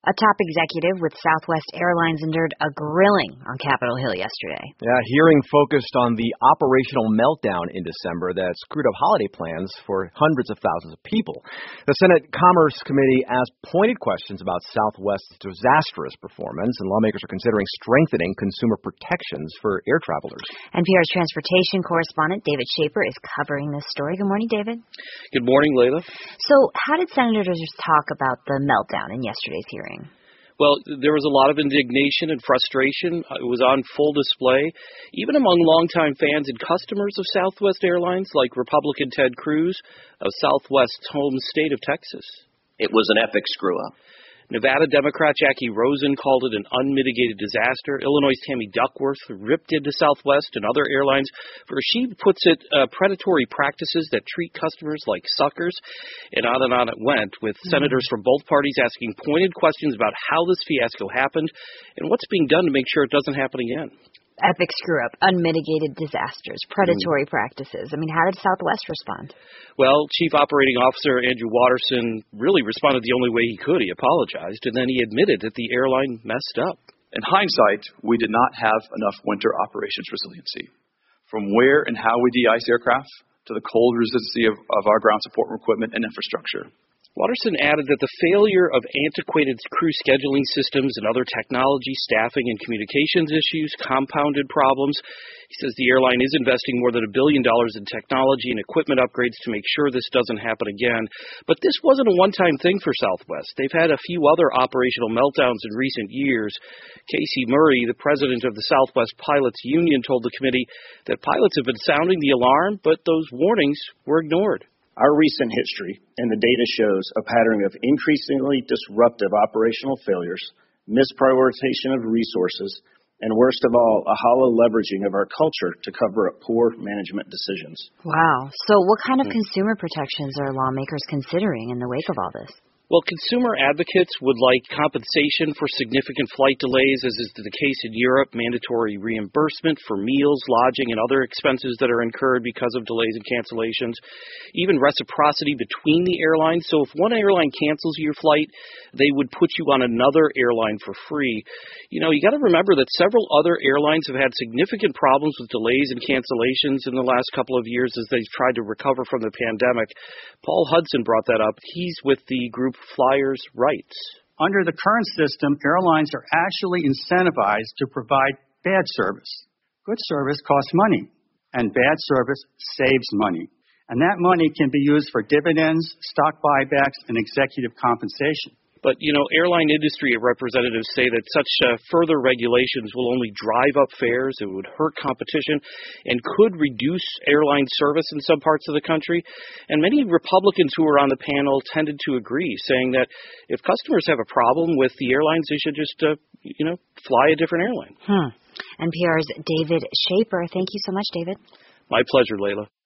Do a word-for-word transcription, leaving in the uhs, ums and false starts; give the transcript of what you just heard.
A top executive with Southwest Airlines endured a grilling on Capitol Hill yesterday. Yeah, hearing focused on the operational meltdown in December that screwed up holiday plans for hundreds of thousands of people. The Senate Commerce Committee asked pointed questions about Southwest's disastrous performance, and lawmakers are considering strengthening consumer protections for air travelers. N P R's transportation correspondent David Schaper is covering this story. Good morning, David. Good morning, Layla. So how did senators talk about the meltdown in yesterday's hearing? Well, there was a lot of indignation and frustration. It was on full display, even among longtime fans and customers of Southwest Airlines, like Republican Ted Cruz of Southwest's home state of Texas. It was an epic screw-up. Nevada Democrat Jackie Rosen called it an unmitigated disaster. Illinois' Tammy Duckworth ripped into Southwest and other airlines for, she puts it, uh, predatory practices that treat customers like suckers. And on and on it went, with mm-hmm. senators from both parties asking pointed questions about how this fiasco happened and what's being done to make sure it doesn't happen again. Epic screw-up, unmitigated disasters, predatory mm. practices. I mean, how did Southwest respond? Well, Chief Operating Officer Andrew Watterson really responded the only way he could. He apologized, and then he admitted that the airline messed up. In hindsight, we did not have enough winter operations resiliency. From where and how we de-ice aircraft to the cold resiliency of, of our ground support equipment and infrastructure. Watterson added that the failure of antiquated crew scheduling systems and other technology, staffing, and communications issues compounded problems. He says the airline is investing more than a billion dollars in technology and equipment upgrades to make sure this doesn't happen again. But this wasn't a one-time thing for Southwest. They've had a few other operational meltdowns in recent years. Casey Murray, the president of the Southwest Pilots Union, told the committee that pilots have been sounding the alarm, but those warnings were ignored. Our recent history and the data shows a pattern of increasingly disruptive operational failures, misprioritization of resources, and worst of all, a hollow leveraging of our culture to cover up poor management decisions. Wow. So what kind of consumer protections are lawmakers considering in the wake of all this? Well, consumer advocates would like compensation for significant flight delays, as is the case in Europe, mandatory reimbursement for meals, lodging, and other expenses that are incurred because of delays and cancellations, even reciprocity between the airlines. So if one airline cancels your flight, they would put you on another airline for free. You know, you got to remember that several other airlines have had significant problems with delays and cancellations in the last couple of years as they've tried to recover from the pandemic. Paul Hudson brought that up. He's with the group Flyers' Rights. Under the current system, airlines are actually incentivized to provide bad service. Good service costs money, and bad service saves money. And that money can be used for dividends, stock buybacks, and executive compensation. But, you know, airline industry representatives say that such uh, further regulations will only drive up fares, it would hurt competition, and could reduce airline service in some parts of the country. And many Republicans who were on the panel tended to agree, saying that if customers have a problem with the airlines, they should just, uh, you know, fly a different airline. Hmm. N P R's David Schaper. Thank you so much, David. My pleasure, Layla.